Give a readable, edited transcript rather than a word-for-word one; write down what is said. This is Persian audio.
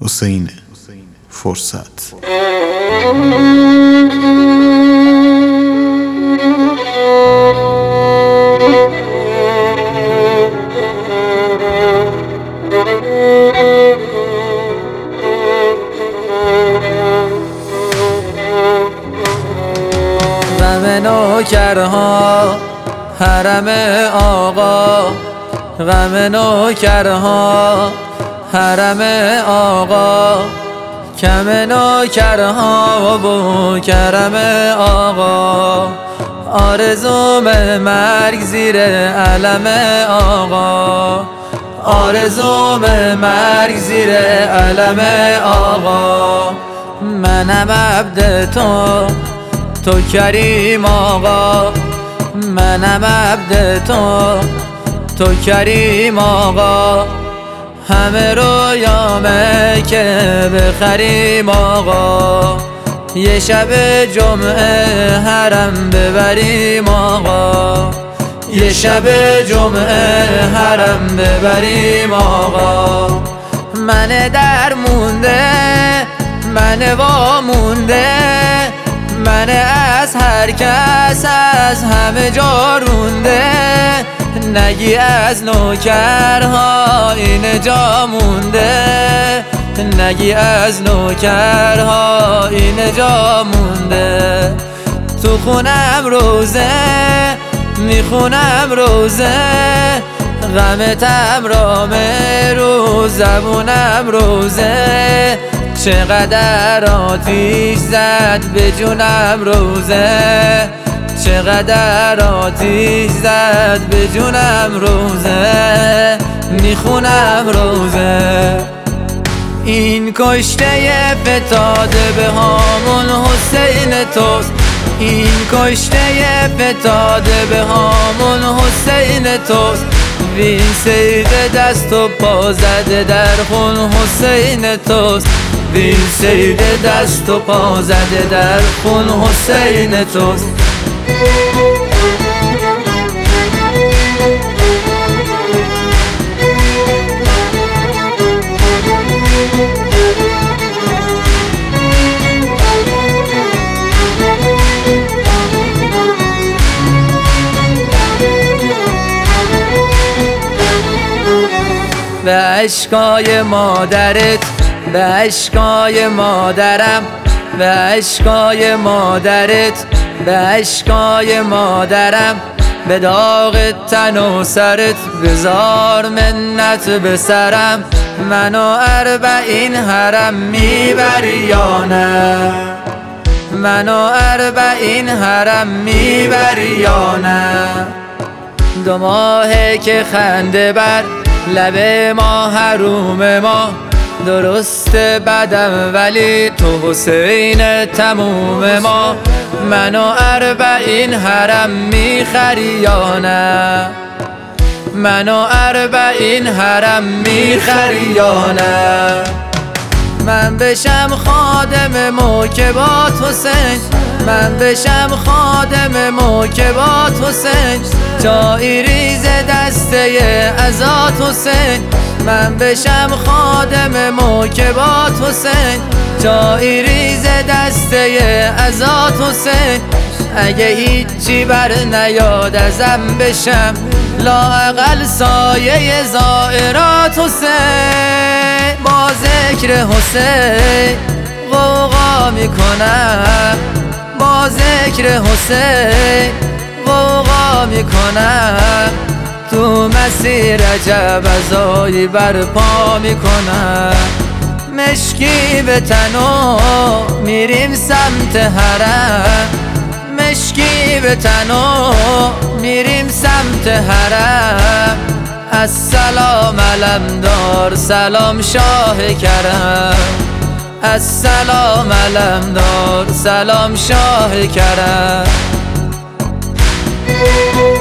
حسین فرصت. غم نوکرها حرم آقا، غم نوکرها حرم آقا، کم نوکرها و کرم آقا، آرزوم مرگ زیر علم آقا، آرزوم مرگ زیر علم آقا. منم عبد تو کریم آقا، منم عبد تو کریم آقا، همه رویامه که بخریم آقا، یه شب جمعه حرم ببریم آقا، یه شب جمعه حرم ببریم آقا. من در مونده، من وامونده، من از هر کس از همه جا رونده، نگی از نوکرها این جا مونده، نگی از نوکرها این جا مونده. تو خونم روزه میخونم روزه، غمتم رامه رو زبونم روزه، چقدر آتیش زد به جونم روزه، چقدر آتیش زد به جونم روزه، میخونم روزه. این کشته فتاده به هامون حسین توست، این کشته فتاده به هامون حسین توست، وین سید دست و پا زده در خون حسین توست، وین سید دست و پا زده در خون حسین توست. به اشکای مادرت، به اشکای مادرم، به اشکای مادرت، به اشکای مادرم، به داغ تن و سرت بزار منت به سرم، منو اربعین حرم میبری یا نه، منو اربعین حرم میبری یا نه. 2 ماهه که خنده بر لب ما حروم ما، درست بدم ولی تو حسین تموم ما، منو اربعین حرم میخری یا نه، منو اربعین حرم میخری یا نه. من بشم خادم موکبات حسین، من بشم خادم موکبات حسین، جایی ریز دسته ازات حسین، من بشم خادم موکبات حسین، جایی ریز دسته ازات حسین. اگه هیچی بر نیاد ازم بشم، لااقل سایه زائرات حسین، با ذکر حسین غوغا میکنم، با ذکر حسین غوغا میکنم، تو مسیر عجب عزایی برپا میکنم. مشکی به تنو میریم سمت حرم، مشکی به تنو میریم سمت حرم، السلام علمدار سلام شاه کرم، السلام علمدار سلام شاه کرم.